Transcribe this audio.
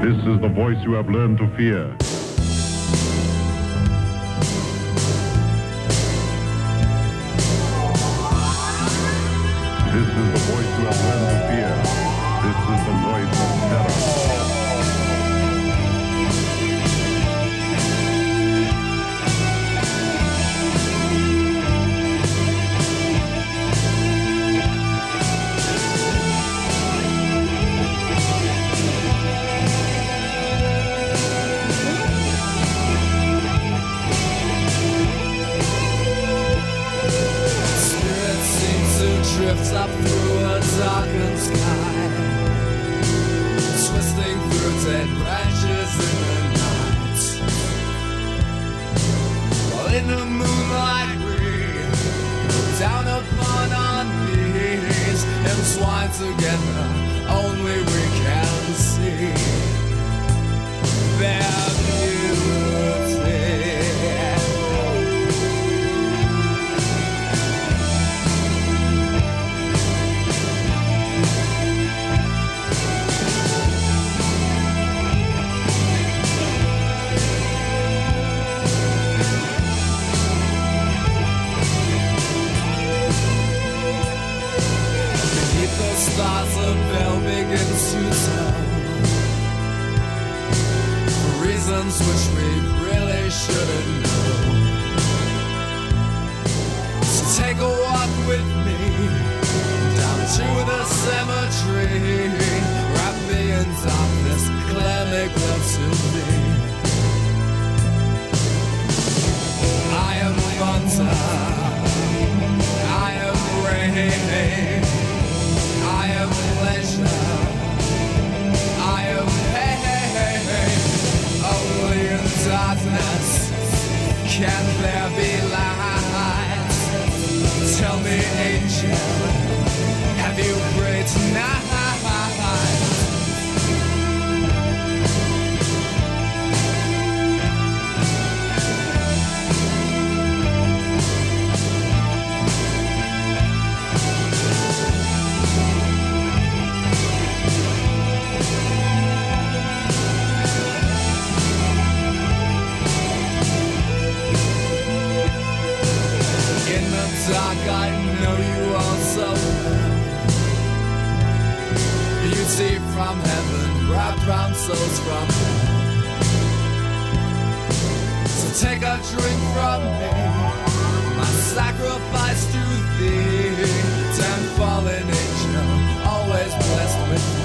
This is the voice you have learned to fear. This is the voice you have learned to fear. This is the voice of terror. Drifts up through a darkened sky, twisting through dead branches in the night. While in the moonlight we go down upon our knees, entwined together, only we can see their beauty. Stars a bell begins to tell, for reasons which we really shouldn't know. So take a walk with me down to the cemetery. Wrap me in darkness, Claire, make love to me. I am thunder, I am rain, I am pleasure, I am pain. Only in darkness can there be light. Tell me, angel, have you prayed tonight? Dark, I know you all so well. Beauty from heaven, wrapped round souls from hell. So take a drink from me, my sacrifice to thee. Ten fallen angel, always blessed with me.